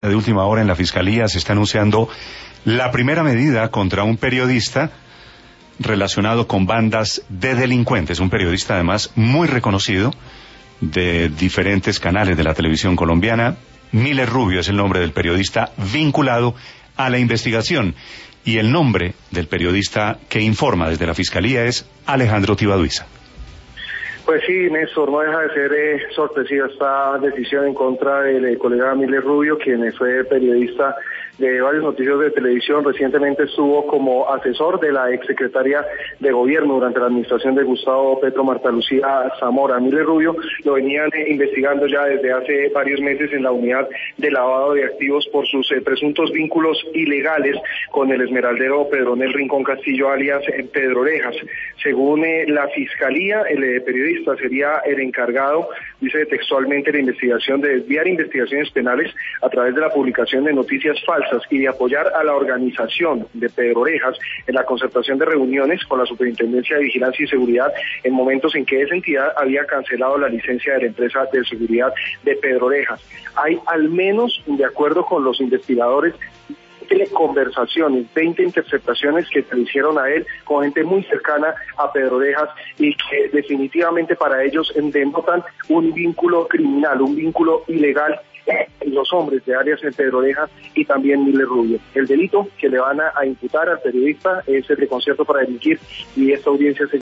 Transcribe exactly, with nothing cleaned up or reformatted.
De última hora en la Fiscalía se está anunciando la primera medida contra un periodista relacionado con bandas de delincuentes, un periodista además muy reconocido de diferentes canales de la televisión colombiana. Miller Rubio es el nombre del periodista vinculado a la investigación, y el nombre del periodista que informa desde la Fiscalía es Alejandro Tibaduiza. Pues sí, Néstor, no deja de ser eh, sorpresiva esta decisión en contra del eh, colega Miller Rubio, quien fue periodista de varios noticieros de televisión. Recientemente estuvo como asesor de la exsecretaria de Gobierno durante la administración de Gustavo Petro Marta Lucía Zamora. Miller Rubio lo venían eh, investigando ya desde hace varios meses en la unidad de lavado de activos por sus eh, presuntos vínculos ilegales con el esmeraldero Pedronel Rincón Castillo, alias eh, Pedro Orejas. Según eh, la Fiscalía, el eh, periodista sería el encargado, dice textualmente, la investigación de desviar investigaciones penales a través de la publicación de noticias falsas y de apoyar a la organización de Pedro Orejas en la concertación de reuniones con la Superintendencia de Vigilancia y Seguridad en momentos en que esa entidad había cancelado la licencia de la empresa de seguridad de Pedro Orejas. Hay al menos, de acuerdo con los investigadores, veinte conversaciones, veinte interceptaciones que se le hicieron a él con gente muy cercana a Pedro Orejas y que definitivamente para ellos denotan un vínculo criminal, un vínculo ilegal en los hombres de alias Pedro Orejas y también Miller Rubio. El delito que le van a, a imputar al periodista es el de concierto para delinquir, y esta audiencia se